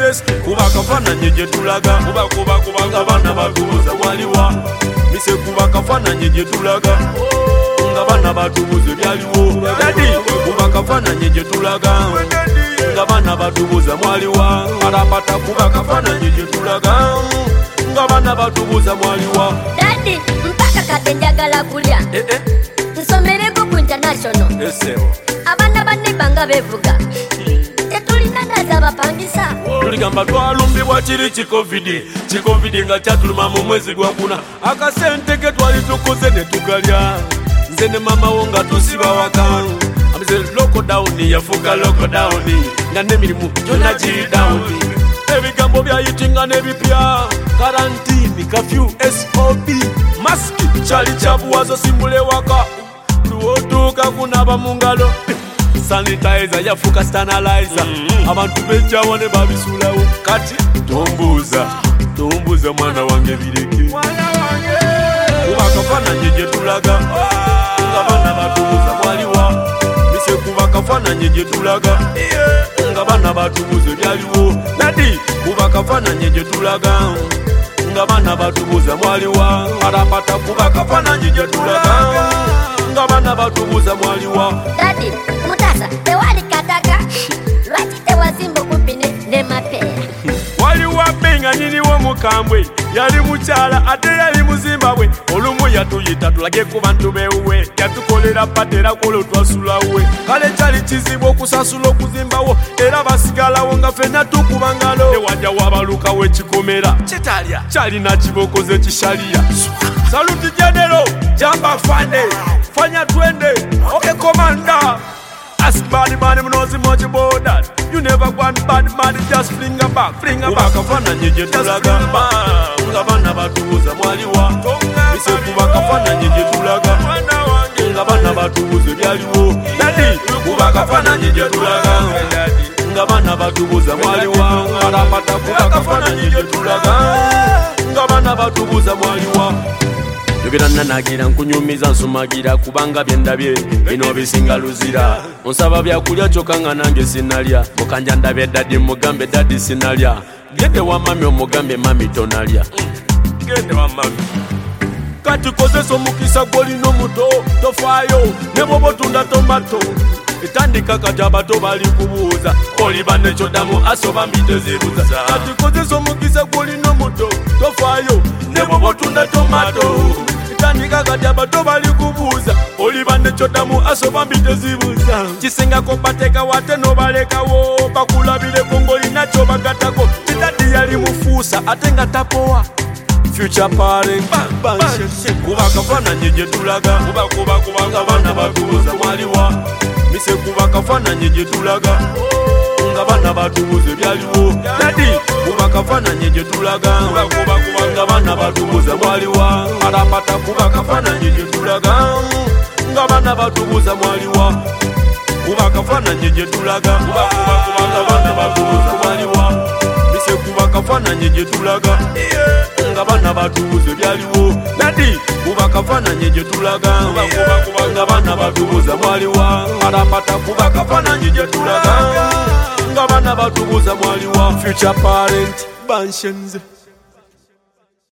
yes kuba kafananye gye tulaga kubanga bana batubuza mwaliwa mise kuba kafananye gye tulaga nga bana batubuza byaliwo dadi kuba kafananye gye tulaga nga bana batubuza mwaliwa arapata kuba kafananye gye tulaga nga bana batubuza mwaliwa dadi mpaka kate njagala kulya nsomereko ku international abaana bannebanga bevuga tetulina naza bapangisa tuligamba twalumbibwa kiri kikovidi nga kyatuluma mu mwezi gwa kuna akasente ke twali tukoze ne tukalya nze ne mama wo nga tusiba waka amize lockdown yafuuka lockdown nga n'emirimu gyonna giri down ebigambo byayitinga n'ebipya karantini kafyu sop masiki kyali kyabuwazo simbule waka luwotuuka kunaba mu ngalo sanitizer yafuuka stanalizer abantu bejjawo ne babisulawo kati tombuuza mwana wange bireke kuba kafananye gye tulaga nga bana batubuza mwaliwa mise kuba kafananye gye tulaga nga bana batubuza byaliwo nadi kuba kafananye gye tulaga nga bana batubuza mwaliwa arapata kuba kafananye gye tulaga nga bana batubuza mwaliwa dadi mutasa tewali kataka lwaki tewazimba kupine ne mapera waliwo benga nyiniwo mukambwe yali mukyala ate yali muzimbabwe olumu yatuyita tulage ku bantu bewuwe yatukolera patera kolo twasulawe kale kyali kizibu okusasula okuzimbawo era basigalawo nga fenna tukuba ngalo ewajja wabalukawo ekikomera kitalya kyalina kibokoze kishaliya saluti genero jamba fande fanya twende okay commander ask bad man knows much about that you never want bad man just fling a back kafananye gye tulaga nga bana batubuza mwaliwa mise kuba kafananye gye tulaga nga bana batubuza byaliwo dadi kuba kafananye gye tulaga nga bana batubuza mwaliwa arapata kuba kafananye gye tulaga nga bana batubuza mwaliwa yogera nanagira nkunyumiza nsumagira kubanga byendabye bino bisinga luzira onsaba byakulya kyokka nga nange sinalya mukanja ndabye dadi mugambe dadi sinalya gende wa mami omugambe mami tonalya gende wa mami kati kozesa omukisa gwolina omuto tofaayo ne bwoba otunda tomato etandika kati abato bali kubuuza oliba nekyoddamu asoba mbi tezibuza kati kozesa omukisa gwolina omuto tofaayo ne bwoba otunda tomato etandika kati abato bali kubuuza oliba nekyoddamu asoba mbi tezibuza kisingako bateeka wate nobalekawo bakulabireko ng'olina kyobagattako edadi yali mufuusa ate nga tapowa future parent kuba kafananye gye tulaga nga bana batubuza mwaliwa mise kuba kafananye gye tulaga nga bana batubuza byaliwo dadi kuba kafananye gye tulaga nga bana batubuza mwaliwa arapata kuba kafananye gye tulaga nga bana batubuza mwaliwa kuba kafananye gye tulaga nga bana batubuza mwaliwa mise kuba kafananye gye tulaga nga bana batubuza byaliwo dadi kuba kafananye gye tulaga nga bana batubuza mwaliwa arapata kuba kafananye gye tulaga nga bana batubuza mwaliwa future parent banshenze